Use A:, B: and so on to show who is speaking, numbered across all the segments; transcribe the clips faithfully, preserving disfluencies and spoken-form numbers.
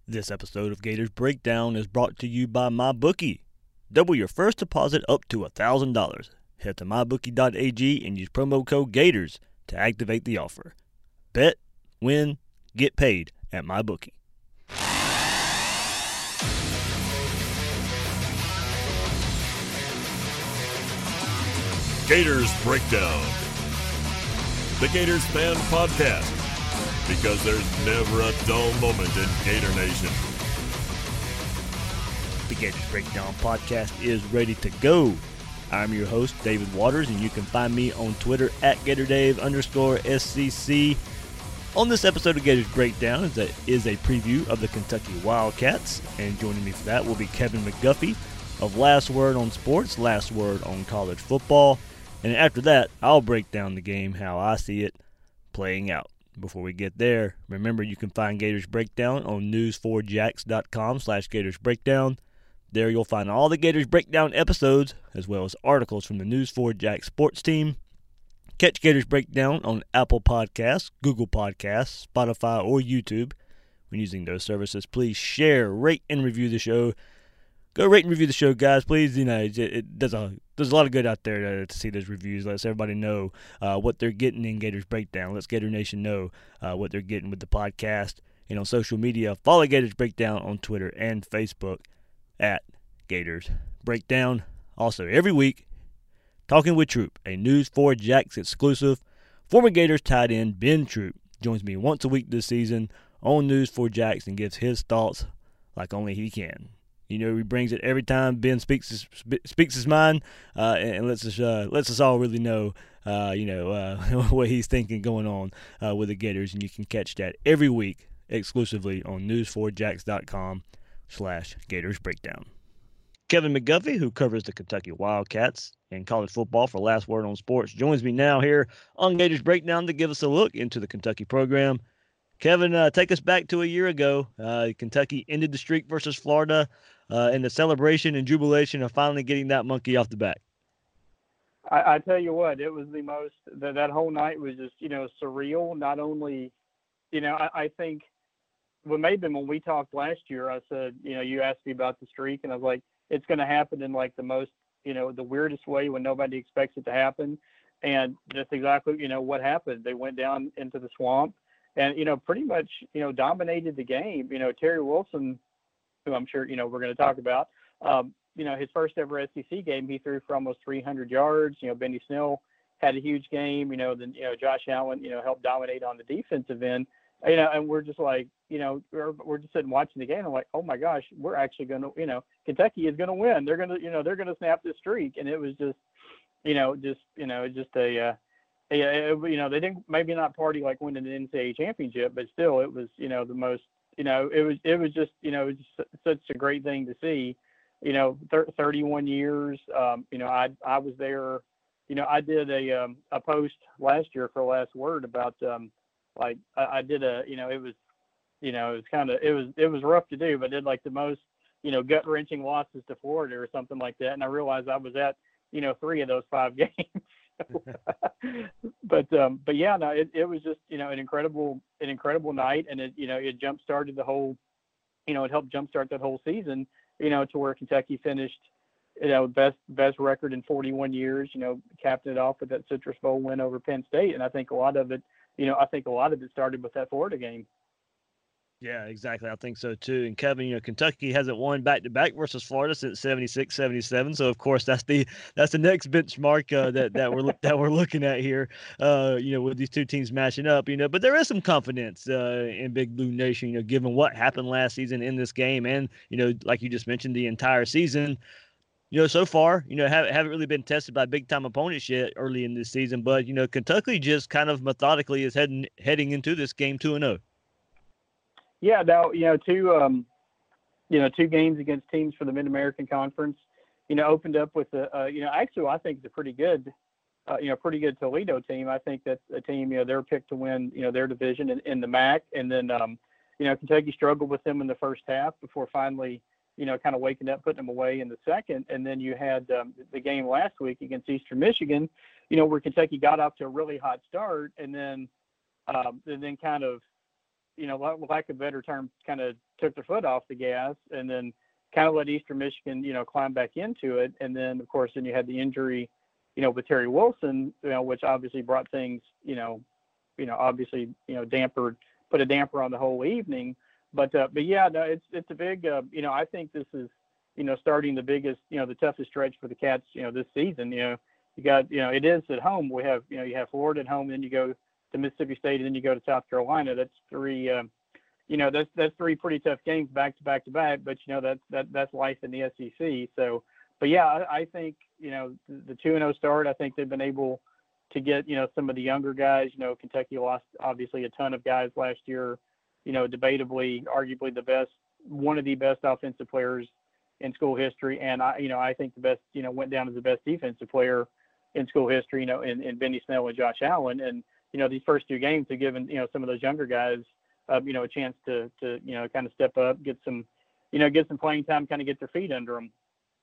A: This episode of Gators Breakdown is brought to you by MyBookie. Double your first deposit up to one thousand dollars. Head to my bookie dot a g and use promo code GATORS to activate the offer. Bet, win, get paid at MyBookie.
B: Gators Breakdown, the Gators fan podcast, because there's never a dull moment in Gator Nation.
A: The Gators Breakdown podcast is ready to go. I'm your host, David Waters, and you can find me on Twitter at GatorDave underscore SCC. On this episode of Gators Breakdown is a, is a preview of the Kentucky Wildcats, and joining me for that will be Kevin McGuffey of Last Word on Sports, Last Word on College Football. And after that, I'll break down the game how I see it playing out. Before we get there, remember you can find Gators Breakdown on news four jacks dot com slash Gators Breakdown. There you'll find all the Gators Breakdown episodes, as well as articles from the News four Jacks sports team. Catch Gators Breakdown on Apple Podcasts, Google Podcasts, Spotify, or YouTube. When using those services, please share, rate, and review the show. Go rate and review the show, guys. Please, you know, it, it does a there's a lot of good out there to, to see those reviews. Lets everybody know uh, what they're getting in Gators Breakdown. Let's Gator Nation know uh, what they're getting with the podcast. And on social media, follow Gators Breakdown on Twitter and Facebook at Gators Breakdown. Also, every week, Talking with Troop, a News four Jacks exclusive. Former Gators tight end Ben Troop joins me once a week this season on News four Jacks and gives his thoughts like only he can. You know, he brings it every time Ben speaks his, speaks his mind uh, and lets us uh, lets us all really know, uh, you know, uh, what he's thinking going on uh, with the Gators. And you can catch that every week exclusively on news four jacks dot com slash Gators Breakdown. Kevin McGuffey, who covers the Kentucky Wildcats and college football for Last Word on Sports, joins me now here on Gators Breakdown to give us a look into the Kentucky program. Kevin, uh, take us back to a year ago. Uh, Kentucky ended the streak versus Florida uh, in the celebration and jubilation of finally getting that monkey off the back.
C: I, I tell you what, it was the most, that, that whole night was just, you know, surreal. Not only, you know, I, I think, well, maybe when we talked last year, I said, you know, you asked me about the streak, and I was like, it's going to happen in like the most, you know, the weirdest way when nobody expects it to happen. And that's exactly, you know, what happened. They went down into the swamp and, you know, pretty much, you know, dominated the game. You know, Terry Wilson, who I'm sure, you know, we're going to talk about, um, you know, his first ever S E C game, he threw for almost three hundred yards. You know, Benny Snell had a huge game. You know, then, you know, Josh Allen, you know, helped dominate on the defensive end. You know, and we're just like, you know, we're, we're just sitting watching the game. I'm like, oh my gosh, we're actually going to, you know, Kentucky is going to win. They're going to, you know, they're going to snap this streak. And it was just, you know, just, you know, just a, uh, a, a, you know, they didn't, maybe not party like winning an N C double A championship, but still it was, you know, the most, you know, it was, it was just, you know, it was just such a great thing to see, you know, thir- thirty-one years. Um, you know, I, I was there, you know, I did a, um, a post last year for Last Word about, um, like I, I did a, you know, it was, you know, it was kind of, it was, it was rough to do, but did like the most, you know, gut wrenching losses to Florida or something like that. And I realized I was at, you know, three of those five games. but, um, but yeah, no, it, it was just, you know, an incredible, an incredible night. And it, you know, it jump started the whole, you know, it helped jumpstart that whole season, you know, to where Kentucky finished, you know, best, best record in forty-one years, you know, capped it off with that Citrus Bowl win over Penn State. And I think a lot of it, you know, I think a lot of it started with that Florida game.
A: Yeah, exactly. I think so too. And Kevin, you know, Kentucky hasn't won back to back versus Florida since seventy-six seventy-seven. So of course that's the that's the next benchmark uh, that that we're that we're looking at here. Uh, you know, with these two teams matching up. You know, but there is some confidence uh, in Big Blue Nation. You know, given what happened last season in this game, and you know, like you just mentioned, the entire season. You know, so far, you know, haven't, haven't really been tested by big-time opponents yet early in this season. But, you know, Kentucky just kind of methodically is heading heading into this game two and oh.
C: Yeah, now, you know, two, um, you know, two games against teams for the Mid-American Conference, you know, opened up with, a, uh, you know, actually I think it's a pretty good, uh, you know, pretty good Toledo team. I think that's a team, you know, they're picked to win, you know, their division in, in the M A C. And then, um, you know, Kentucky struggled with them in the first half before finally, you know, kind of waking up, putting them away in the second. And then you had um, the game last week against Eastern Michigan, you know, where Kentucky got off to a really hot start and then, um, and then kind of, you know, lack of a better term, kind of took their foot off the gas, and then kind of let Eastern Michigan, you know, climb back into it. And then, of course, then you had the injury, you know, with Terry Wilson, you know, which obviously brought things, you know, you know, obviously, you know, dampered, put a damper on the whole evening. But, uh, but yeah, no, it's, it's a big, uh, you know, I think this is, you know, starting the biggest, you know, the toughest stretch for the Cats, you know, this season. You know, you got, you know, it is at home. We have, you know, you have Florida at home, then you go to Mississippi State, and then you go to South Carolina. That's three, um, you know, that's that's three pretty tough games back to back to back. But you know, that's that that's life in the S E C. So, but yeah, I, I think you know the two and zero start. I think they've been able to get you know some of the younger guys. You know, Kentucky lost obviously a ton of guys last year. You know, debatably, arguably the best, one of the best offensive players in school history, and I, you know, I think the best, you know, went down as the best defensive player in school history. You know, in, in Benny Snell and Josh Allen, and you know, these first two games have given you know some of those younger guys. Uh, you know, a chance to, to, you know, kind of step up, get some, you know, get some playing time, kind of get their feet under them.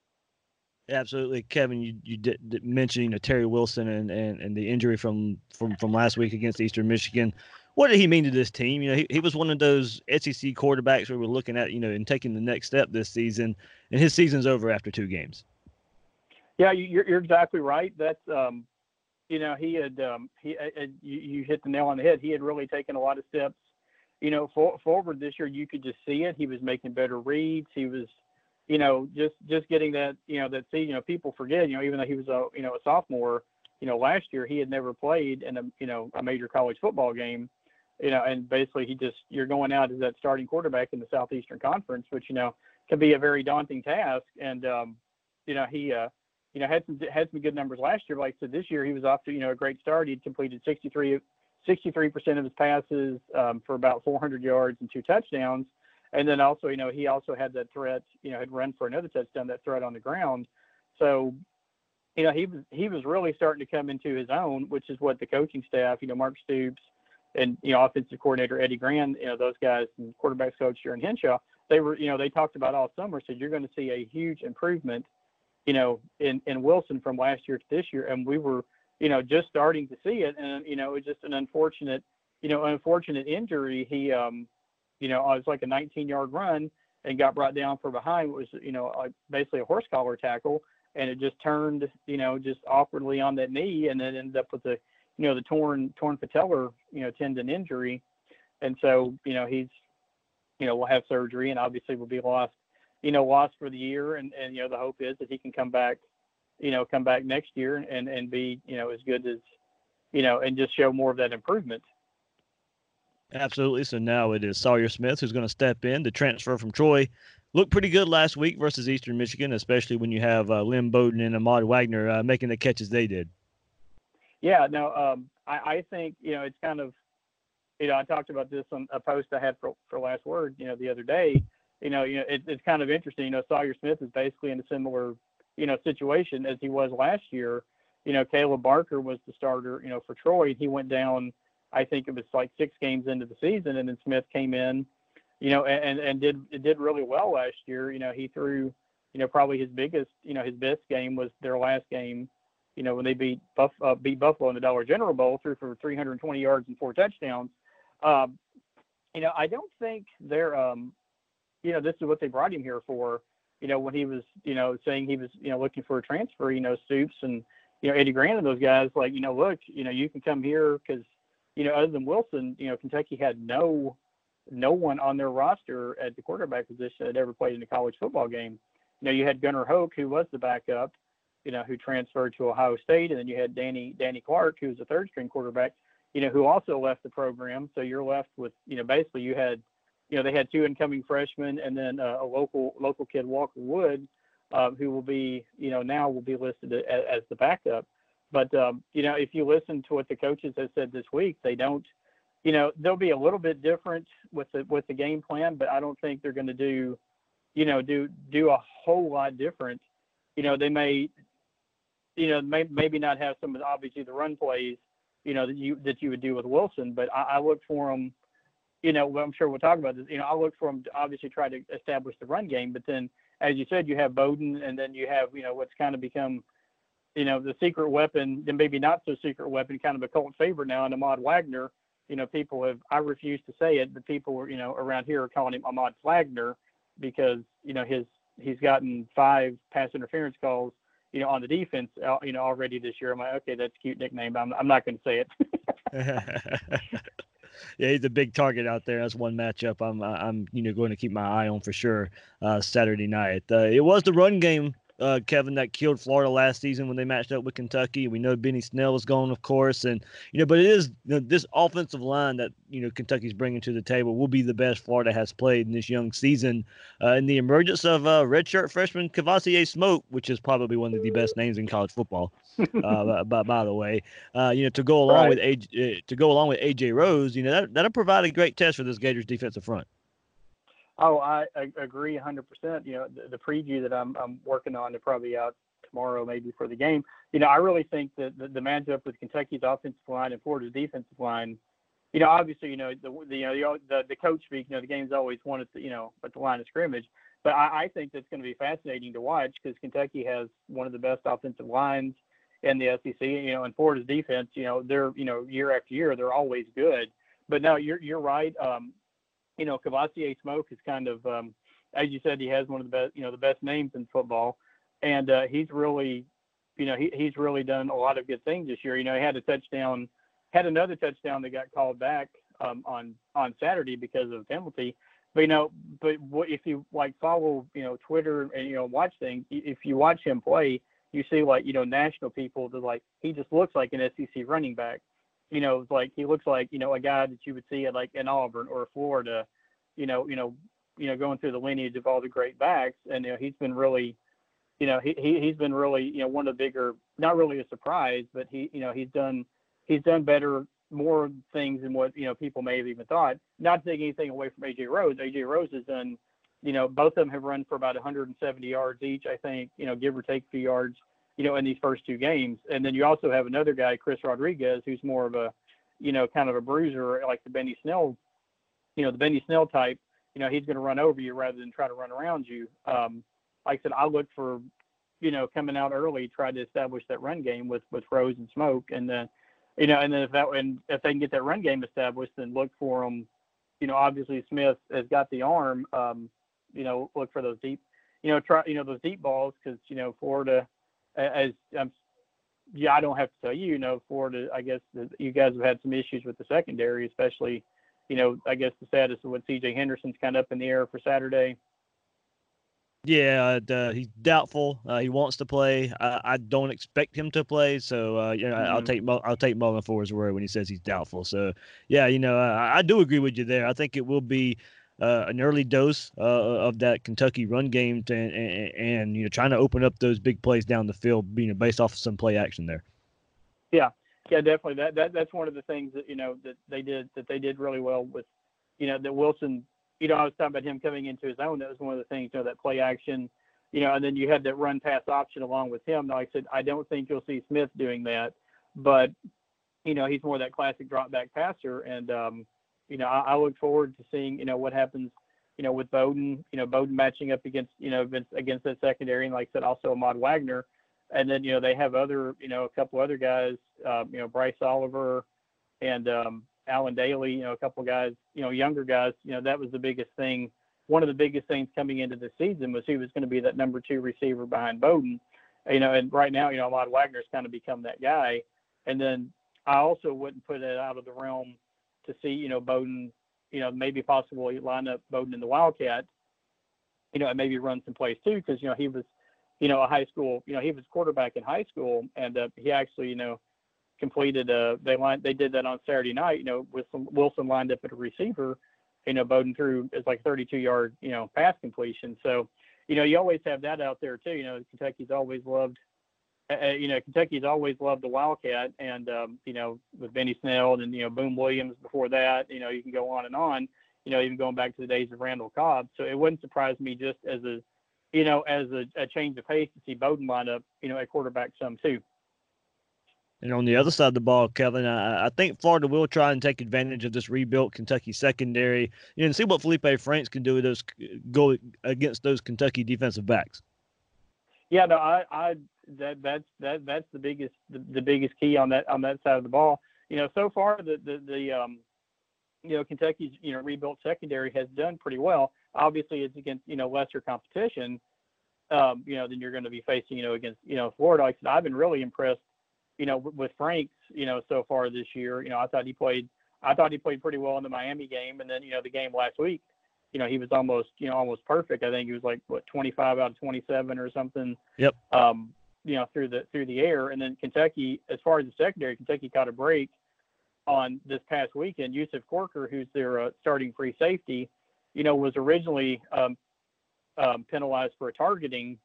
A: Absolutely. Kevin, you, you did, did mention, you know, Terry Wilson and, and, and the injury from, from, from last week against Eastern Michigan. What did he mean to this team? You know, he, he was one of those S E C quarterbacks we were looking at, you know, and taking the next step this season, and his season's over after two games.
C: Yeah, you're, you're exactly right. That's, um, you know, he had, um, he, uh, you, you hit the nail on the head. He had really taken a lot of steps, you know, for, forward this year. You could just see it. He was making better reads. He was, you know, just, just getting that, you know, that, see, you know, people forget, you know, even though he was a, you know, a sophomore, you know, last year he had never played in a, you know, a major college football game, you know, and basically he just, you're going out as that starting quarterback in the Southeastern Conference, which, you know, can be a very daunting task. And, um, you know, he, uh, you know, had some, had some good numbers last year. But like I said, this year he was off to, you know, a great start. He'd completed sixty-three sixty-three percent of his passes um, for about four hundred yards and two touchdowns. And then also, you know, he also had that threat, you know, had run for another touchdown, that threat on the ground. So, you know, he was, he was really starting to come into his own, which is what the coaching staff, you know, Mark Stoops and, you know, offensive coordinator Eddie Grand, you know, those guys, and quarterbacks coach Jaron Henshaw, they were, you know, they talked about all summer, said you're going to see a huge improvement, you know, in, in Wilson from last year to this year. And we were, you know, just starting to see it. And, you know, it was just an unfortunate, you know, unfortunate injury. He, um, you know, it was like a nineteen yard run and got brought down from behind. It was, you know, like basically a horse collar tackle. And it just turned, you know, just awkwardly on that knee, and then ended up with the, you know, the torn, torn patellar, you know, tendon injury. And so, you know, he's, you know, will have surgery and obviously will be lost, you know, lost for the year. And, and, you know, the hope is that he can come back, you know, come back next year and, and be, you know, as good as, you know, and just show more of that improvement.
A: Absolutely. So now it is Sawyer Smith who's going to step in. The transfer from Troy looked pretty good last week versus Eastern Michigan, especially when you have uh, Lynn Bowden and Ahmad Wagner uh, making the catches they did.
C: Yeah, no, um, I, I think, you know, it's kind of, you know, I talked about this on a post I had for, for Last Word, you know, the other day. You know, you know, it, it's kind of interesting. You know, Sawyer Smith is basically in a similar, you know, situation as he was last year. You know, Caleb Barker was the starter, you know, for Troy. He went down, I think it was like six games into the season, and then Smith came in, you know, and, and did did really well last year. You know, he threw, you know, probably his biggest, you know, his best game was their last game, you know, when they beat Buff, uh, beat Buffalo in the Dollar General Bowl, threw for three hundred twenty yards and four touchdowns. Um, you know, I don't think they're, um, you know, this is what they brought him here for. You know, when he was, you know, saying he was, you know, looking for a transfer, you know, Stoops and, you know, Eddie Grant and those guys, like, you know, look, you know, you can come here because, you know, other than Wilson, you know, Kentucky had no no one on their roster at the quarterback position that ever played in a college football game. You know, you had Gunnar Hoke, who was the backup, you know, who transferred to Ohio State, and then you had Danny Danny Clark, who was a third string quarterback, you know, who also left the program. So you're left with, you know, basically you had, you know, they had two incoming freshmen and then uh, a local local kid, Walker Wood, uh, who will be, you know, now will be listed as, as the backup. But, um, you know, if you listen to what the coaches have said this week, they don't, you know, they'll be a little bit different with the with the game plan, but I don't think they're going to do, you know, do do a whole lot different. You know, they may, you know, may, maybe not have some of the, obviously the run plays, you know, that you that you would do with Wilson, but I, I look for them, you know, well, I'm sure we'll talk about this, you know, I look for them to obviously try to establish the run game, but then, as you said, you have Bowden, and then you have, you know, what's kind of become, you know, the secret weapon, then maybe not so secret weapon, kind of a cult favorite now, and Ahmad Wagner, you know, people have, I refuse to say it, but people were, you know, around here are calling him Ahmad Flagner because, you know, his, he's gotten five pass interference calls, you know, on the defense, uh, you know, already this year. I'm like, okay, that's a cute nickname, but I'm, I'm not going to say it.
A: Yeah, he's a big target out there. That's one matchup I'm, I'm, you know, going to keep my eye on for sure. Uh, Saturday night. Uh, it was the run game, uh, Kevin, that killed Florida last season when they matched up with Kentucky. We know Benny Snell was gone, of course, and you know, but it is, you know, this offensive line that, you know, Kentucky's bringing to the table will be the best Florida has played in this young season. Uh, and the emergence of uh, redshirt freshman Kavosiey Smoke, which is probably one of the best names in college football. uh, by, by the way, uh, you know, to go along
C: Right.
A: with A J, uh, to go along with A J Rose, you know, that that'll provide a great test for this Gators defensive front.
C: Oh, I, I agree one hundred percent. You know, the, the preview that I'm I'm working on, they're probably out tomorrow maybe for the game. You know, I really think that the, the matchup with Kentucky's offensive line and Florida's defensive line, you know, obviously, you know, the, the you know the the coach speak, you know, the game's always won at the, you know, at the line of scrimmage. But I, I think that's going to be fascinating to watch because Kentucky has one of the best offensive lines in the S E C. You know, and Florida's defense, you know, they're, you know, year after year they're always good. But no, you're you're right. Um, you know, Kavosiey Smoke is kind of, um, as you said, he has one of the best, you know, the best names in football, and uh, he's really, you know, he he's really done a lot of good things this year. You know, he had a touchdown, had another touchdown that got called back um, on on Saturday because of a penalty. But you know, but what, if you like follow, you know, Twitter and you know watch things, if you watch him play, you see like you know national people that like he just looks like an S E C running back. You know, it's like he looks like, you know, a guy that you would see at like in Auburn or Florida, you know, you know, you know, going through the lineage of all the great backs. And, you know, he's been really, you know, he, he, he's been really, you know, one of the bigger, not really a surprise, but he, you know, he's done, he's done better, more things than what, you know, people may have even thought. Not to take anything away from A J Rose. A J Rose has done, you know, both of them have run for about one hundred seventy yards each, I think, you know, give or take a few yards, you know, in these first two games. And then you also have another guy, Chris Rodriguez, who's more of a, you know, kind of a bruiser, like the Benny Snell, you know, the Benny Snell type. You know, he's going to run over you rather than try to run around you. Um, like I said, I look for, you know, coming out early, try to establish that run game with, with Rose and Smoke. And then, you know, and then if that, and if they can get that run game established, then look for them. You know, obviously Smith has got the arm, um, you know, look for those deep, you know, try, you know, those deep balls. Cause you know, Florida, as um, yeah, I don't have to tell you, you know, Florida, I guess the, you guys have had some issues with the secondary, especially, you know, I guess the status of what C J Henderson's kind of up in the air for Saturday.
A: Yeah, uh, he's doubtful. Uh, he wants to play. I, I don't expect him to play, so uh, you know, mm-hmm. I'll take I'll take Mullen for his word when he says he's doubtful. So yeah, you know, I, I do agree with you there. I think it will be uh, an early dose uh, of that Kentucky run game, to, and, and you know, trying to open up those big plays down the field, you know, based off of some play action there.
C: Yeah, yeah, definitely. That that that's one of the things that you know that they did that they did really well with, you know, that Wilson. You know, I was talking about him coming into his own. That was one of the things, you know, that play action, you know, and then you had that run pass option along with him. Like I said, I don't think you'll see Smith doing that, but, you know, he's more that classic drop back passer. And, um, you know, I, I look forward to seeing, you know, what happens, you know, with Bowden, you know, Bowden matching up against, you know, against, against that secondary. And like I said, also Ahmad Wagner. And then, you know, they have other, you know, a couple other guys, um, you know, Bryce Oliver and, um, Alan Daly, you know, a couple of guys, you know, younger guys, you know, that was the biggest thing. One of the biggest things coming into the season was who was going to be that number two receiver behind Bowden, you know, and right now, you know, Ahmad Wagner's kind of become that guy. And then I also wouldn't put it out of the realm to see, you know, Bowden, you know, maybe possibly line up Bowden in the Wildcat, you know, and maybe run some plays too. Cause, you know, he was, you know, a high school, you know, he was quarterback in high school and uh, he actually, you know, completed uh they line they did that on Saturday night, you know, with some Wilson lined up at a receiver, you know, Bowden threw is like thirty-two yard, you know, pass completion. So, you know, you always have that out there too. You know, Kentucky's always loved, uh, you know, Kentucky's always loved the Wildcat, and um, you know, with Benny Snell and you know Boone Williams before that, you know, you can go on and on. You know, even going back to the days of Randall Cobb. So it wouldn't surprise me just as a, you know, as a, a change of pace to see Bowden line up, you know, at quarterback some too.
A: And on the other side of the ball, Kevin, I, I think Florida will try and take advantage of this rebuilt Kentucky secondary, you know, and see what Felipe Franks can do with those go against those Kentucky defensive backs.
C: Yeah, no, I, I that that's that that's the biggest the, the biggest key on that on that side of the ball. You know, so far the the, the um you know, Kentucky's, you know, rebuilt secondary has done pretty well. Obviously, it's against, you know, lesser competition, um, you know, than you're going to be facing, you know, against, you know, Florida. Like I said, I've been really impressed, you know, with Franks, you know, so far this year. You know, I thought he played, I thought he played pretty well in the Miami game. And then, you know, the game last week, you know, he was almost, you know, almost perfect. I think he was like, what, twenty-five out of twenty-seven or something.
A: Yep.
C: Um, you know, through the, through the air. And then Kentucky, as far as the secondary, Kentucky caught a break on this past weekend. Yusuf Corker, who's their uh, starting free safety, you know, was originally um, um, penalized for a targeting,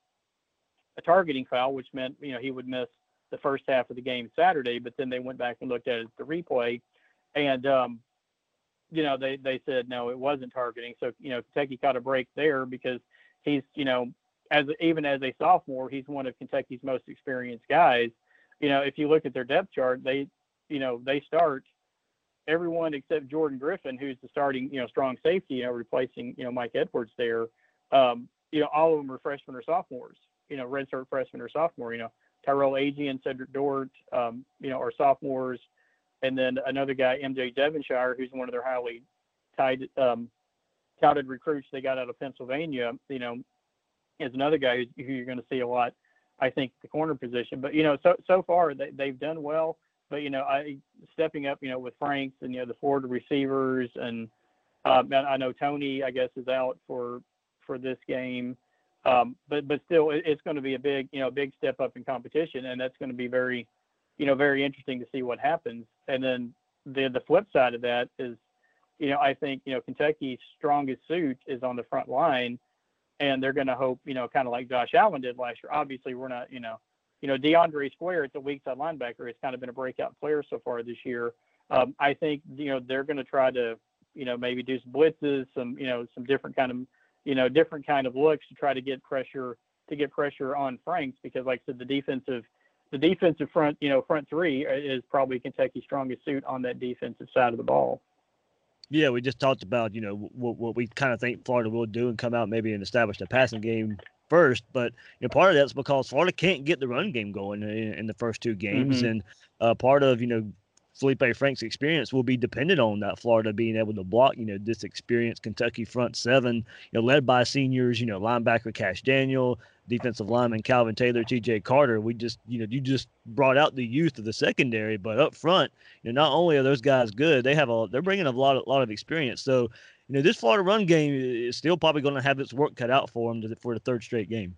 C: a targeting foul, which meant, you know, he would miss the first half of the game Saturday, but then they went back and looked at it, the replay, and, um, you know, they, they said, no, it wasn't targeting. So, you know, Kentucky caught a break there because he's, you know, as even as a sophomore, he's one of Kentucky's most experienced guys. You know, if you look at their depth chart, they, you know, they start everyone except Jordan Griffin, who's the starting, you know, strong safety, you know, replacing, you know, Mike Edwards there. Um, you know, all of them are freshmen or sophomores, you know, redshirt freshmen or sophomore, you know, Tyrell Agee and Cedric Dort, um, you know, are sophomores. And then another guy, M J Devonshire, who's one of their highly tied, um, touted recruits they got out of Pennsylvania, you know, is another guy who, who you're going to see a lot, I think, the corner position. But, you know, so so far they, they've done well. But, you know, I stepping up, you know, with Franks and, you know, the Florida receivers. And um, I know Tony, I guess, is out for for this game. Um, but but still, it, it's going to be a big, you know, big step up in competition. And that's going to be very, you know, very interesting to see what happens. And then the the flip side of that is, you know, I think, you know, Kentucky's strongest suit is on the front line. And they're going to hope, you know, kind of like Josh Allen did last year. Obviously, we're not, you know, you know, DeAndre Square, it's a weak side linebacker. It's kind of been a breakout player so far this year. Um, I think, you know, they're going to try to, you know, maybe do some blitzes, some, you know, some different kind of, you know, different kind of looks to try to get pressure, to get pressure on Franks, because like I said, the defensive, the defensive front, you know, front three is probably Kentucky's strongest suit on that defensive side of the ball.
A: Yeah, we just talked about, you know, what, what we kind of think Florida will do and come out maybe and establish a passing game first. But, you know, part of that's because Florida can't get the run game going in, in the first two games.
C: Mm-hmm.
A: And uh, part of, you know, Felipe Franks' experience will be dependent on that Florida being able to block, you know, this experienced Kentucky front seven, you know, led by seniors, you know, linebacker Cash Daniel, defensive lineman Calvin Taylor, T J Carter. We just, you know, you just brought out the youth of the secondary, but up front, you know, not only are those guys good, they have a, they're bringing a lot of, lot of experience. So, you know, this Florida run game is still probably going to have its work cut out for them to, for the third straight game.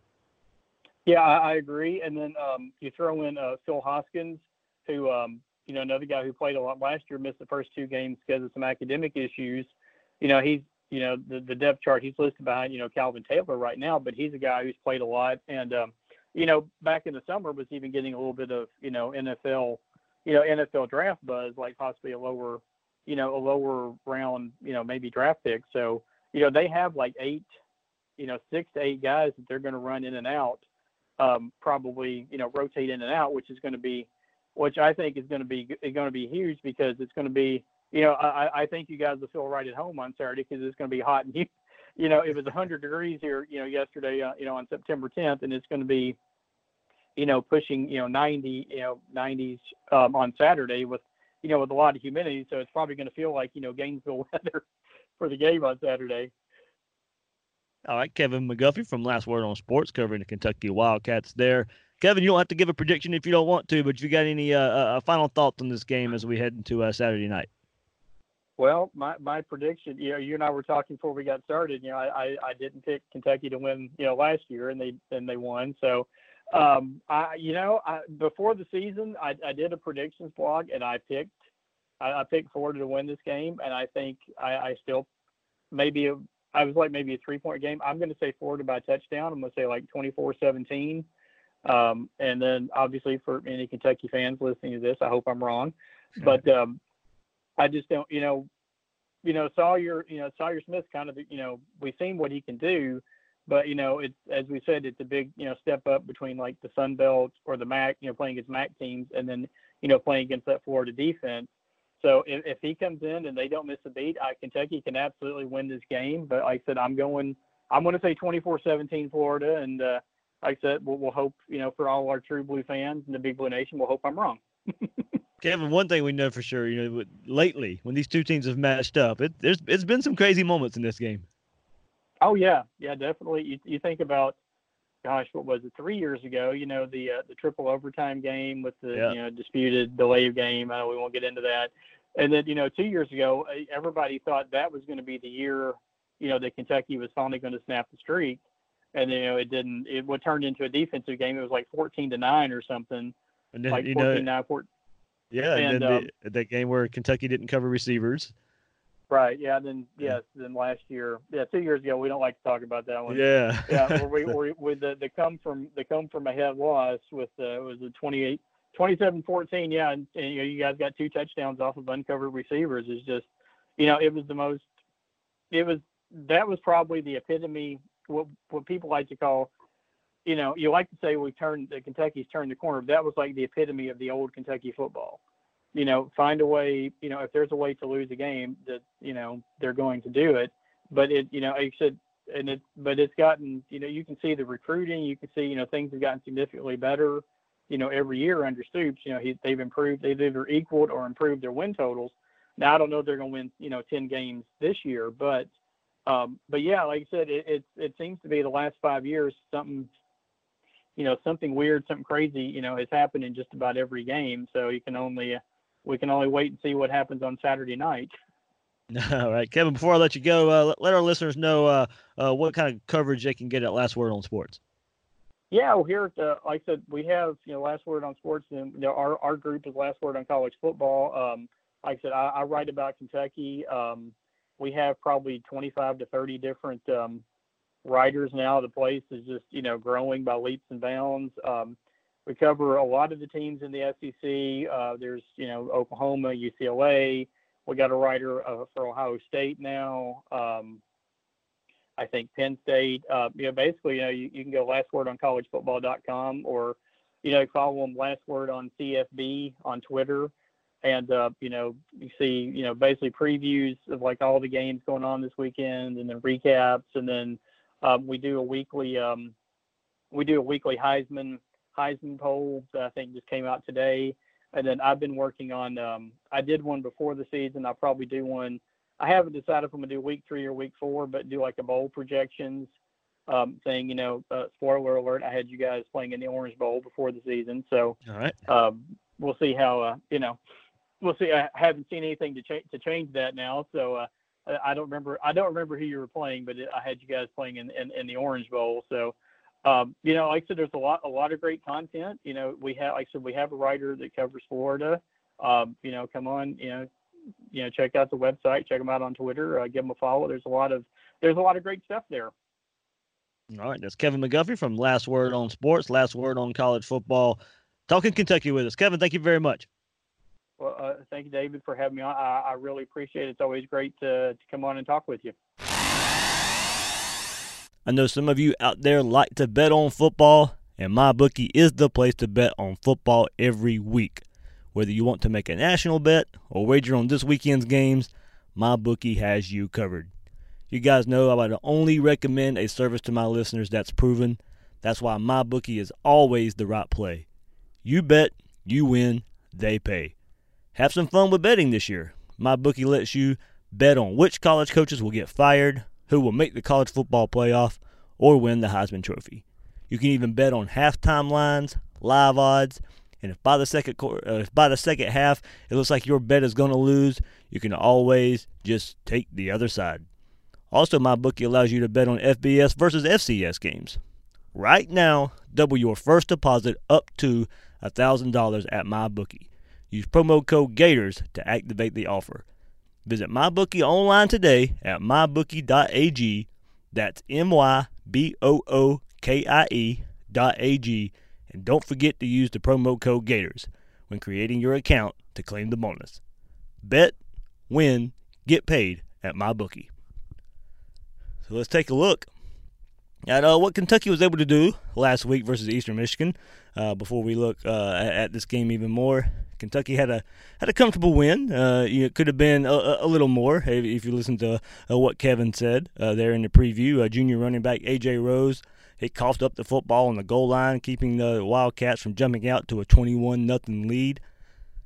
C: Yeah, I, I agree. And then um, you throw in uh, Phil Hoskins, who, um, you know, another guy who played a lot last year, missed the first two games because of some academic issues. You know, he's, you know, the, the depth chart, he's listed behind, you know, Calvin Taylor right now, but he's a guy who's played a lot. And, um, you know, back in the summer was even getting a little bit of, you know, N F L, you know, N F L draft buzz, like possibly a lower, you know, a lower round, you know, maybe draft pick. So, you know, they have like eight, you know, six to eight guys that they're going to run in and out, um, probably, you know, rotate in and out, which is going to be, which I think is going to be going to be huge, because it's going to be, you know, I, I think you guys will feel right at home on Saturday, because it's going to be hot and, you know, it was one hundred degrees here, you know, yesterday, uh, you know, on September tenth, and it's going to be, you know, pushing, you know, ninety, you know, nineties um, on Saturday with, you know, with a lot of humidity. So it's probably going to feel like, you know, Gainesville weather for the game on Saturday.
A: All right, Kevin McGuffey from Last Word on Sports, covering the Kentucky Wildcats there. Kevin, you don't have to give a prediction if you don't want to, but if you got any uh, uh, final thoughts on this game as we head into uh, Saturday night?
C: Well, my, my prediction, you know, you and I were talking before we got started. You know, I, I, I didn't pick Kentucky to win, you know, last year, and they and they won. So, um, I, you know, I, before the season, I, I did a predictions blog, and I picked I, I picked Florida to win this game, and I think I, I still maybe a, I was like maybe a three point game. I'm going to say Florida by touchdown. I'm going to say like twenty-four seventeen. Um, and then obviously for any Kentucky fans listening to this, I hope I'm wrong, but, um, I just don't, you know, you know, Sawyer, you know, Sawyer Smith kind of, you know, we've seen what he can do, but, you know, it's, as we said, it's a big, you know, step up between like the Sun Belt or the M A C, you know, playing against M A C teams, and then, you know, playing against that Florida defense. So if, if he comes in and they don't miss a beat, I, Kentucky can absolutely win this game. But like I said, I'm going, I'm going to say twenty-four seventeen Florida. And, uh, like I said, we'll, we'll hope, you know, for all our True Blue fans and the Big Blue Nation, we'll hope I'm wrong.
A: Kevin, one thing we know for sure, you know, lately when these two teams have matched up, it, there's it's been some crazy moments in this game.
C: Oh yeah, yeah, definitely. You you think about, gosh, what was it? Three years ago, you know, the uh, the triple overtime game with the
A: Yeah.
C: you know disputed delay of game. I know we won't get into that. And then you know, two years ago, everybody thought that was going to be the year, you know, that Kentucky was finally going to snap the streak. And you know, it didn't. It what turned into a defensive game. It was like fourteen to nine or something.
A: And then,
C: Like
A: you
C: fourteen
A: know,
C: nine, fourteen.
A: yeah, and,
C: And
A: then
C: um,
A: the, that game where Kentucky didn't cover receivers.
C: right, yeah. Then
A: Yeah.
C: yes, then last year, yeah, two years ago. We don't like to talk about that one.
A: Yeah.
C: Yeah, where we where with the, the come from the come from ahead loss with uh, it was the twenty-eight, twenty-seven fourteen. Yeah, and, and you know you guys got two touchdowns off of uncovered receivers. Is just, you know, it was the most. It was that was probably the epitome. What what people like to call, you know, you like to say we turned the Kentucky's turned the corner. But that was like the epitome of the old Kentucky football. You know, find a way. You know, if there's a way to lose a game, that you know they're going to do it. But it, you know, like you said, and it, but it's gotten. You know, you can see the recruiting. You can see, you know, things have gotten significantly better. You know, every year under Stoops, you know, he, they've improved. They've either equaled or improved their win totals. Now I don't know if they're going to win, you know, ten games this year, but. Um, but yeah, like I said, it, it it seems to be the last five years something, you know, something weird, something crazy, you know, has happened in just about every game. So you can only we can only wait and see what happens on Saturday night.
A: All right, Kevin. Before I let you go, uh, let, let our listeners know uh, uh, what kind of coverage they can get at Last Word on Sports.
C: Yeah, well, here, at the, like I said, we have you know Last Word on Sports, and you know, our our group is Last Word on College Football. Um, like I said, I, I write about Kentucky. Um, We have probably twenty-five to thirty different um, writers now. The place is just, you know, growing by leaps and bounds. Um, we cover a lot of the teams in the S E C. Uh, there's, you know, Oklahoma, U C L A. We got a writer uh, for Ohio State now. Um, I think Penn State. Uh, you know, basically, you know, you, you can go last word on college football dot com or, you know, follow them Last Word on C F B on Twitter. And, uh, you know, you see, you know, basically previews of like all the games going on this weekend and then recaps. And then um, we do a weekly, um, we do a weekly Heisman, Heisman poll that I think just came out today. And then I've been working on, um, I did one before the season. I'll probably do one. I haven't decided if I'm gonna do week three or week four, but do like a bowl projections um, thing, you know, uh, spoiler alert. I had you guys playing in the Orange Bowl before the season. So
A: All right.
C: um, we'll see how, uh, you know, We'll see. I haven't seen anything to change to change that now, so uh, I don't remember. I don't remember who you were playing, but I had you guys playing in, in, in the Orange Bowl. So, um, you know, like I said, there's a lot a lot of great content. You know, we have, like I said, we have a writer that covers Florida. Um, you know, come on, you know, you know, check out the website, check them out on Twitter, uh, give them a follow. There's a lot of there's a lot of great stuff there.
A: All right, that's Kevin McGuffey from Last Word on Sports, Last Word on College Football, talking Kentucky with us. Kevin, thank you very much.
C: Well, uh, thank you, David, for having me on. I, I really appreciate it. It's always great to, to come on and talk with you.
A: I know some of you out there like to bet on football, and MyBookie is the place to bet on football every week. Whether you want to make a national bet or wager on this weekend's games, MyBookie has you covered. You guys know I would only recommend a service to my listeners that's proven. That's why MyBookie is always the right play. You bet, you win, they pay. Have some fun with betting this year. MyBookie lets you bet on which college coaches will get fired, who will make the college football playoff, or win the Heisman Trophy. You can even bet on halftime lines, live odds, and if by the second quarter, uh, if by the second half it looks like your bet is going to lose, you can always just take the other side. Also, MyBookie allows you to bet on F B S versus F C S games. Right now, double your first deposit up to one thousand dollars at MyBookie. Use promo code Gators to activate the offer. Visit MyBookie online today at my bookie dot a g. That's M Y B O O K I E dot A G. And don't forget to use the promo code Gators when creating your account to claim the bonus. Bet, win, get paid at MyBookie. So let's take a look at uh, what Kentucky was able to do last week versus Eastern Michigan. Uh, before we look uh, at, at this game even more, Kentucky had a had a comfortable win. Uh, it could have been a, a little more if, if you listen to uh, what Kevin said uh, there in the preview. Uh, junior running back A J Rose, he coughed up the football on the goal line, keeping the Wildcats from jumping out to a twenty-one nothing lead.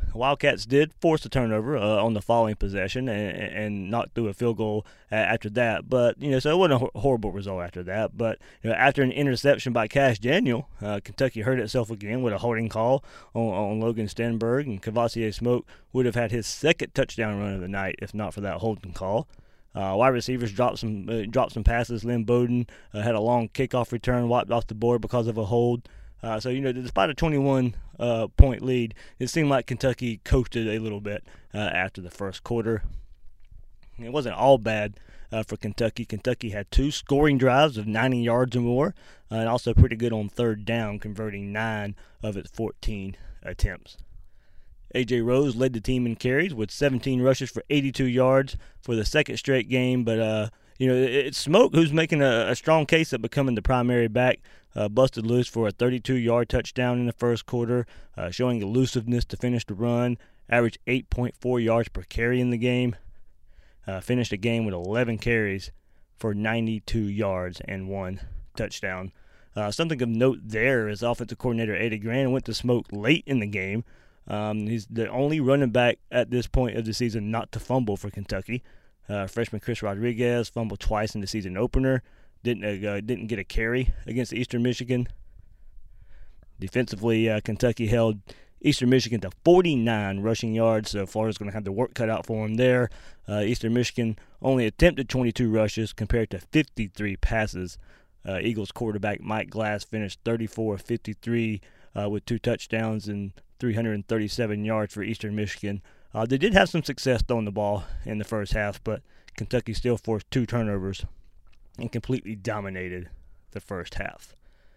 A: Wildcats did force a turnover uh, on the following possession and, and knocked through a field goal after that. But, you know, so it wasn't a horrible result after that. But, you know, after an interception by Cash Daniel, uh, Kentucky hurt itself again with a holding call on, on Logan Stenberg, and Cavassier Smoke would have had his second touchdown run of the night if not for that holding call. Uh, wide receivers dropped some uh, dropped some passes. Lynn Bowden uh, had a long kickoff return wiped off the board because of a hold. Uh, so, you know, despite a twenty-one uh, point lead, it seemed like Kentucky coasted a little bit uh, after the first quarter. It wasn't all bad uh, for Kentucky. Kentucky had two scoring drives of ninety yards or more, uh, and also pretty good on third down, converting nine of its fourteen attempts. A J. Rose led the team in carries with seventeen rushes for eighty-two yards for the second straight game, but uh, you know, it's Smoke who's making a, a strong case of becoming the primary back. Uh, busted loose for a thirty-two-yard touchdown in the first quarter, uh, showing elusiveness to finish the run. Averaged eight point four yards per carry in the game. Uh, finished the game with eleven carries for ninety-two yards and one touchdown. Uh, something of note there is offensive coordinator Eddie Gran went to Smoke late in the game. Um, he's the only running back at this point of the season not to fumble for Kentucky. Uh, freshman Chris Rodriguez fumbled twice in the season opener. Didn't uh, didn't get a carry against Eastern Michigan. Defensively, uh, Kentucky held Eastern Michigan to forty-nine rushing yards, so Florida's going to have the work cut out for them there. Uh, Eastern Michigan only attempted twenty-two rushes compared to fifty-three passes. Uh, Eagles quarterback Mike Glass finished thirty-four of fifty-three uh, with two touchdowns and three hundred thirty-seven yards for Eastern Michigan. Uh, they did have some success throwing the ball in the first half, but Kentucky still forced two turnovers and completely dominated the first half.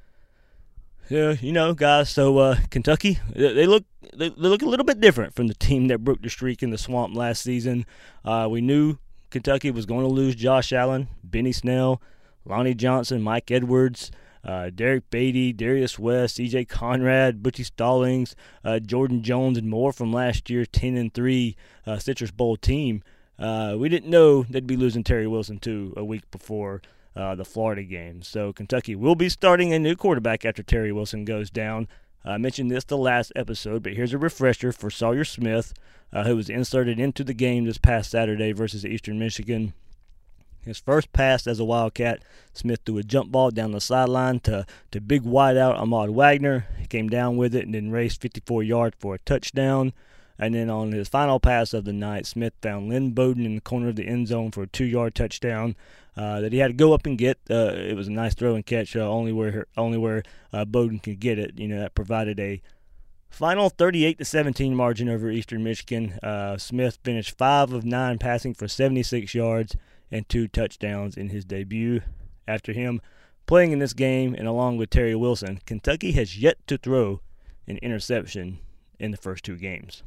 A: Yeah, you know, guys, so uh, Kentucky, they look they, they look a little bit different from the team that broke the streak in the swamp last season. Uh, we knew Kentucky was going to lose Josh Allen, Benny Snell, Lonnie Johnson, Mike Edwards, uh, Derek Beatty, Darius West, C J Conrad, Butchie Stallings, uh, Jordan Jones, and more from last year's ten and three uh, Citrus Bowl team. Uh, we didn't know they'd be losing Terry Wilson, too, a week before uh, the Florida game. So Kentucky will be starting a new quarterback after Terry Wilson goes down. I mentioned this the last episode, but here's a refresher for Sawyer Smith, uh, who was inserted into the game this past Saturday versus Eastern Michigan. His first pass as a Wildcat, Smith threw a jump ball down the sideline to, to big wideout Ahmad Wagner. He came down with it and then raced fifty-four yards for a touchdown. And then on his final pass of the night, Smith found Lynn Bowden in the corner of the end zone for a two-yard touchdown uh, that he had to go up and get. Uh, it was a nice throw and catch, uh, only where only where uh, Bowden could get it. You know, that provided a final thirty-eight to seventeen margin over Eastern Michigan. Uh, Smith finished five of nine passing for seventy-six yards and two touchdowns in his debut. After him playing in this game and along with Terry Wilson, Kentucky has yet to throw an interception in the first two games.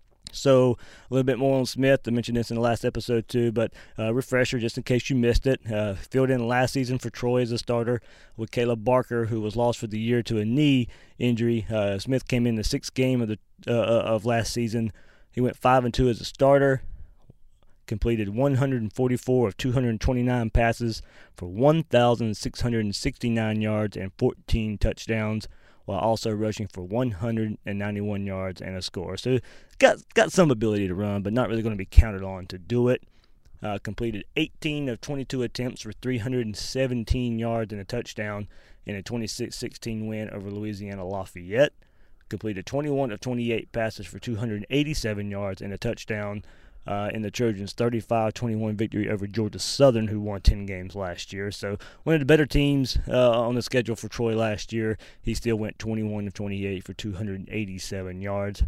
A: So a little bit more on Smith. I mentioned this in the last episode too, but uh, refresher just in case you missed it. Uh, filled in last season for Troy as a starter with Caleb Barker, who was lost for the year to a knee injury. Uh, Smith came in the sixth game of the uh, of last season. He went five and two as a starter. Completed one hundred forty-four of two hundred twenty-nine passes for one thousand six hundred sixty-nine yards and fourteen touchdowns, while also rushing for one hundred ninety-one yards and a score. So got got some ability to run, but not really going to be counted on to do it. Uh, completed eighteen of twenty-two attempts for three hundred seventeen yards and a touchdown in a twenty-six sixteen win over Louisiana Lafayette. Completed twenty-one of twenty-eight passes for two hundred eighty-seven yards and a touchdown uh, in the Trojans' thirty-five twenty-one victory over Georgia Southern, who won ten games last year. So one of the better teams uh, on the schedule for Troy last year. He still went twenty-one of twenty-eight for two hundred eighty-seven yards.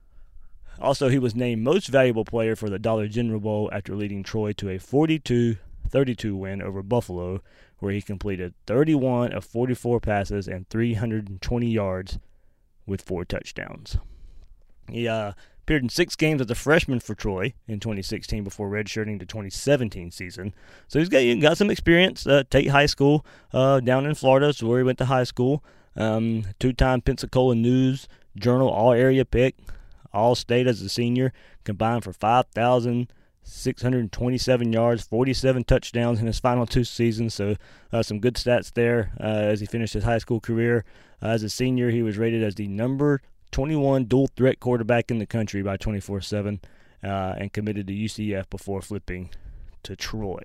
A: Also, he was named Most Valuable Player for the Dollar General Bowl after leading Troy to a forty-two thirty-two win over Buffalo, where he completed thirty-one of forty-four passes and three hundred twenty yards with four touchdowns. He uh, appeared in six games as a freshman for Troy in twenty sixteen before redshirting the twenty seventeen season. So he's got, got some experience. Uh, Tate High School uh, down in Florida, so where he went to high school. Um, two-time Pensacola News Journal All-Area pick. All-State as a senior, combined for five thousand six hundred twenty-seven yards, forty-seven touchdowns in his final two seasons. So uh, some good stats there uh, as he finished his high school career. Uh, as a senior, he was rated as the number twenty-one dual-threat quarterback in the country by twenty-four seven, uh, and committed to U C F before flipping to Troy.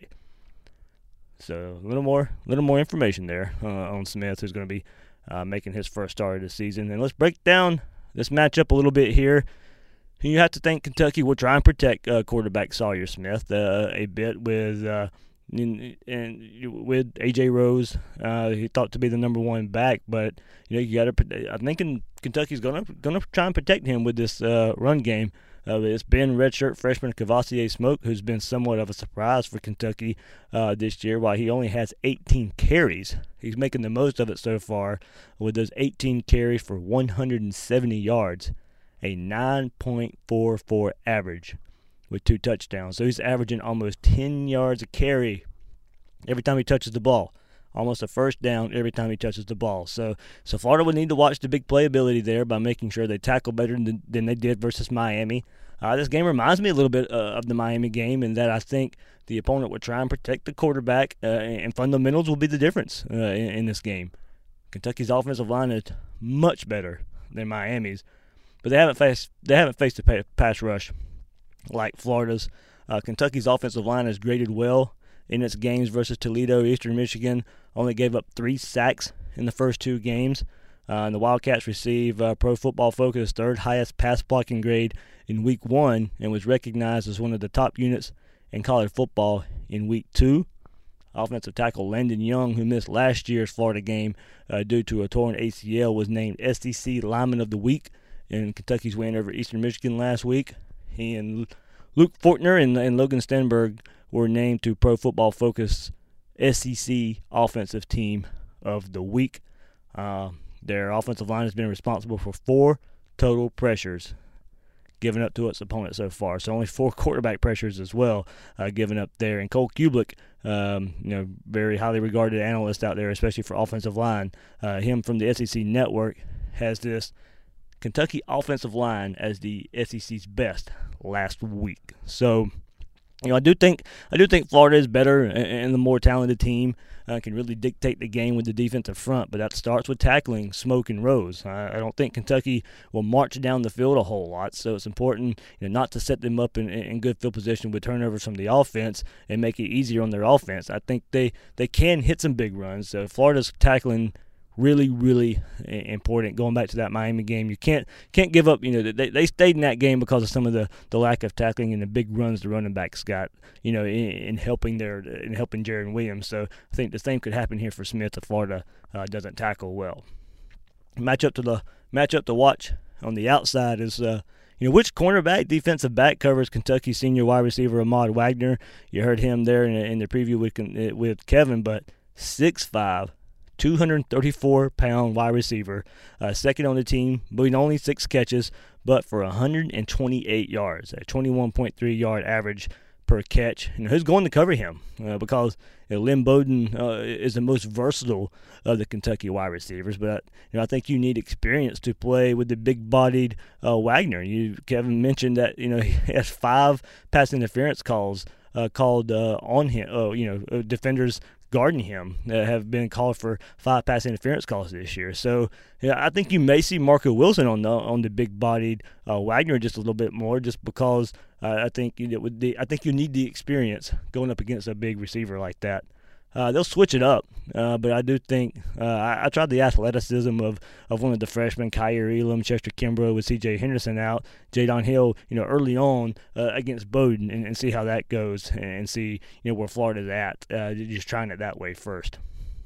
A: So a little more, little more information there uh, on Smith, who's going to be uh, making his first start of the season. And let's break down this matchup a little bit here. You have to think Kentucky will try and protect uh, quarterback Sawyer Smith uh, a bit with uh, in, in, with A J Rose. Uh, he thought to be the number one back, but you know you got to. I think in, Kentucky's going to going to try and protect him with this uh, run game. Uh, it's been redshirt freshman Cavassier Smoke, who's been somewhat of a surprise for Kentucky uh, this year. While he only has eighteen carries, he's making the most of it so far with those eighteen carries for one hundred seventy yards, a nine point four four average with two touchdowns. So he's averaging almost ten yards a carry every time he touches the ball. Almost a first down every time he touches the ball. So so Florida would need to watch the big playability there by making sure they tackle better than, than they did versus Miami. Uh, this game reminds me a little bit uh, of the Miami game in that I think the opponent would try and protect the quarterback, uh, and fundamentals will be the difference uh, in, in this game. Kentucky's offensive line is much better than Miami's, but they haven't faced they haven't faced a pass rush like Florida's. Uh, Kentucky's offensive line is graded well in its games versus Toledo. Eastern Michigan only gave up three sacks in the first two games. Uh, and the Wildcats receive uh, Pro Football Focus third highest pass blocking grade in week one and was recognized as one of the top units in college football in week two. Offensive tackle Landon Young, who missed last year's Florida game uh, due to a torn A C L, was named S E C Lineman of the Week in Kentucky's win over Eastern Michigan last week. He and Luke Fortner and, and Logan Stenberg were named to Pro Football Focus S E C Offensive Team of the Week. Uh, their offensive line has been responsible for four total pressures given up to its opponent so far. So only four quarterback pressures as well uh, given up there. And Cole Kublik, um, you know, very highly regarded analyst out there, especially for offensive line, uh, him from the S E C Network, has this Kentucky offensive line as the S E C's best last week. So, you know, I do think I do think Florida is better and the more talented team uh, can really dictate the game with the defensive front, but that starts with tackling Smoke and Rose. I, I don't think Kentucky will march down the field a whole lot, so it's important, you know, not to set them up in, in good field position with turnovers from the offense and make it easier on their offense. I think they, they can hit some big runs. So Florida's tackling really, really important. Going back to that Miami game, you can't can't give up. You know, they they stayed in that game because of some of the, the lack of tackling and the big runs the running backs got. You know, in, in helping their in helping Jaron Williams. So I think the same could happen here for Smith if Florida uh, doesn't tackle well. Matchup to the matchup to watch on the outside is uh, you know, which cornerback, defensive back covers Kentucky senior wide receiver Ahmad Wagner. You heard him there in, in the preview with with Kevin, but six five. two hundred thirty-four pound wide receiver, uh, second on the team, but only six catches, but for one hundred twenty-eight yards, a twenty-one point three yard average per catch. And who's going to cover him? Uh, because you know, Lynn Bowden uh, is the most versatile of the Kentucky wide receivers, but you know, I think you need experience to play with the big-bodied uh, Wagner. You, Kevin mentioned that you know he has five pass interference calls uh, called uh, on him. Uh, you know, defenders guarding him uh, have been called for five pass interference calls this year. So yeah, I think you may see Marco Wilson on the on the big-bodied uh, Wagner just a little bit more, just because uh, I think you know, with the I think you need the experience going up against a big receiver like that. Uh, they'll switch it up, uh, but I do think uh, I, I tried the athleticism of, of one of the freshmen, Kyer Elam, Chester Kimbrough with C J Henderson out, Jadon Hill, you know, early on uh, against Bowdoin, and, and see how that goes, and, and see you know where Florida's at. Uh, just trying it that way first.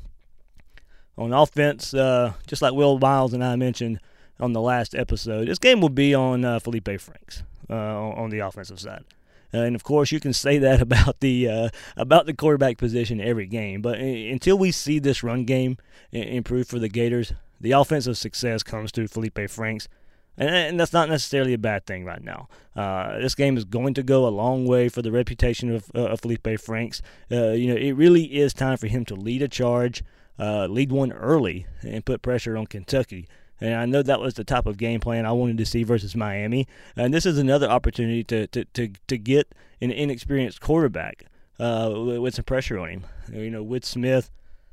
A: On offense, uh, just like Will Miles and I mentioned on the last episode, this game will be on uh, Felipe Franks uh, on, on the offensive side. Uh, and of course, you can say that about the uh, about the quarterback position every game. But uh, until we see this run game improve for the Gators, the offensive success comes to Felipe Franks, and, and that's not necessarily a bad thing right now. Uh, this game is going to go a long way for the reputation of, uh, of Felipe Franks. Uh, you know, it really is time for him to lead a charge, uh, lead one early, and put pressure on Kentucky. And I know that was the type of game plan I wanted to see versus Miami. And this is another opportunity to to, to, to get an inexperienced quarterback uh, with some pressure on him. You know, with Smith,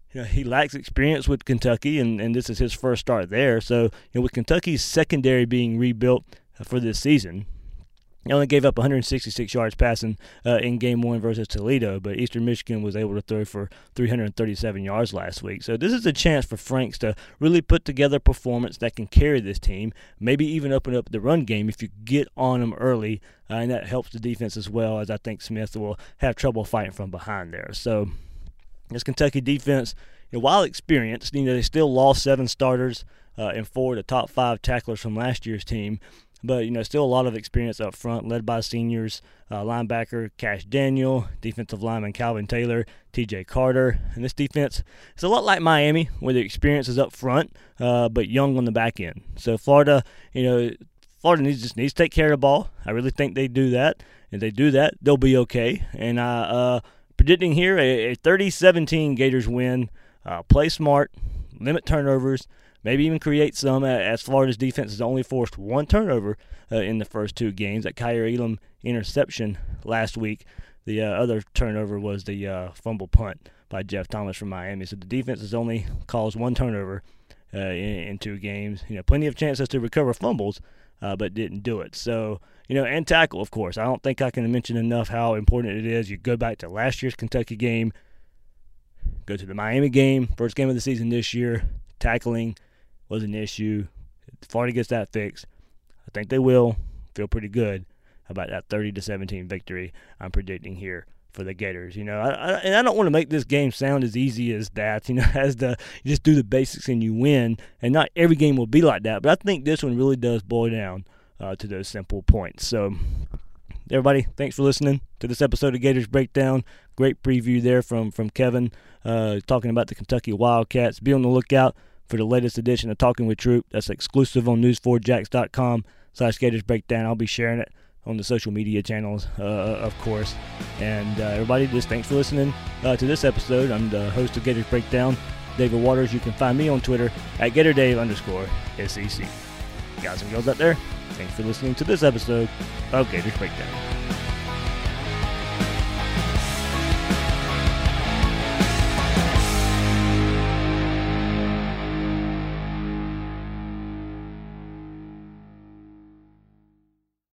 A: you know, he lacks experience with Kentucky, and, and this is his first start there. So, you know, with Kentucky's secondary being rebuilt for this season, he only gave up one hundred sixty-six yards passing uh, in game one versus Toledo, but Eastern Michigan was able to throw for three hundred thirty-seven yards last week. So this is a chance for Franks to really put together a performance that can carry this team, maybe even open up the run game if you get on them early, uh, and that helps the defense as well, as I think Smith will have trouble fighting from behind there. So this Kentucky defense, you know, while experienced, you know, they still lost seven starters uh, and four of the top five tacklers from last year's team. But, you know, still a lot of experience up front, led by seniors, uh, linebacker Cash Daniel, defensive lineman Calvin Taylor, T J Carter. And this defense is a lot like Miami, where the experience is up front, uh, but young on the back end. So Florida, you know, Florida needs just needs to take care of the ball. I really think they do that. If they do that, they'll be okay. And I uh, predicting here a, a thirty seventeen Gators win. Uh, play smart, limit turnovers, maybe even create some, as Florida's defense has only forced one turnover uh, in the first two games. That Kyer Elam interception last week, the uh, other turnover was the uh, fumble punt by Jeff Thomas from Miami. So the defense has only caused one turnover uh, in, in two games. You know, plenty of chances to recover fumbles, uh, but didn't do it. So, you know, and tackle, of course. I don't think I can mention enough how important it is. You go back to last year's Kentucky game, go to the Miami game, first game of the season this year, tackling was an issue. If Florida gets that fixed, I think they will. Feel pretty good about that thirty to seventeen victory I'm predicting here for the Gators. You know, I, I, and I don't want to make this game sound as easy as that. You know, as the you just do the basics and you win, and not every game will be like that. But I think this one really does boil down uh, to those simple points. So, everybody, thanks for listening to this episode of Gators Breakdown. Great preview there from from Kevin uh, talking about the Kentucky Wildcats. Be on the lookout for the latest edition of Talking with Troop. That's exclusive on news four jax dot com slash Gators Breakdown. I'll be sharing it on the social media channels, uh, of course. And uh, everybody, just thanks for listening uh, to this episode. I'm the host of Gators Breakdown, David Waters. You can find me on Twitter at GatorDave underscore SEC. Guys and girls out there, thanks for listening to this episode of Gators Breakdown.